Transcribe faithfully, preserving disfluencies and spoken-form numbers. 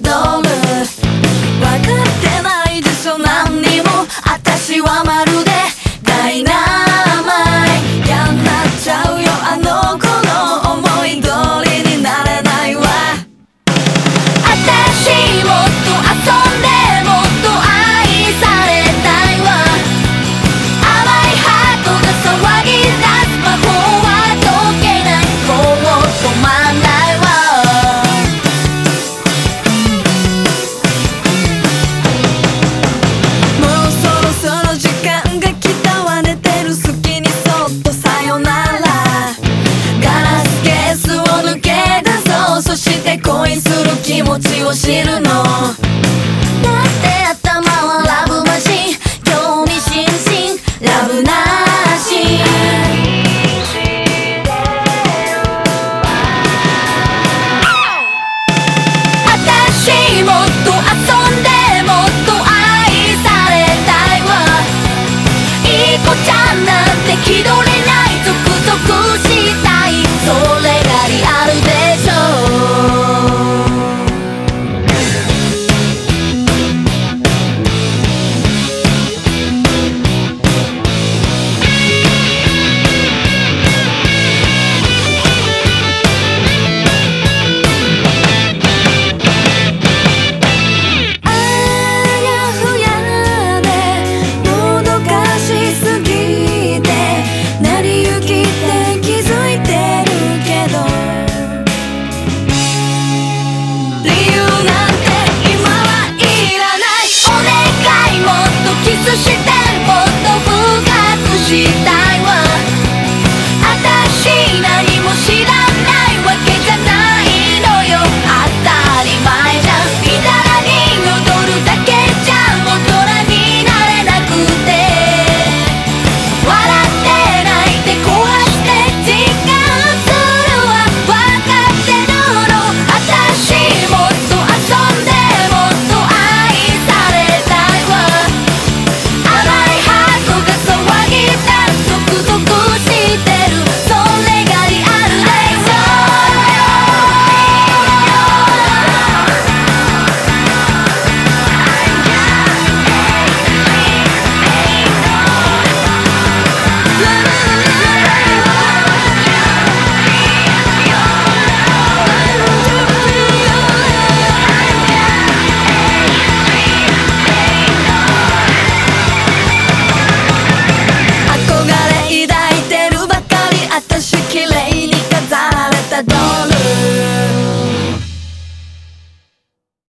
る。分かってないでしょ何にも。私はまるでダイナマイト。嫌になっちゃうよあの子の思い通りになれないわ。私もっと遊んでもっと愛されたいわ。甘いハートが騒ぎ出す魔法は解けない。もう止まんないわ。もうそろそろ時間が来たわ。寝てる隙にそっとさよなら。ガラスケースを抜け出そう。そして恋する気持ちを知るの。だって頭はラブマシン。興味津々ラブなし。私もっと遊んでもっと愛されたいわ。いい子ちゃんなんて気取れない。ゾクゾクしたい。それがリアルでしょ。あやふやでもどかしすぎて成り行きって気づいてるけど、理由なんて今はいらない。お願いもっとキスしてもっと深くしたいわ。私何も知らないわけじゃないのよ。当たり前じゃん。みだらに踊るだけじゃ大人になれなくて。笑って泣いて壊して時間するわ。分かってるの。私もっと遊んでもっと愛されたいわ。甘いハートが騒ぎ出す。ゾクゾクしてる。それがリアルでしょ。憧れ抱いてるばかり。私綺麗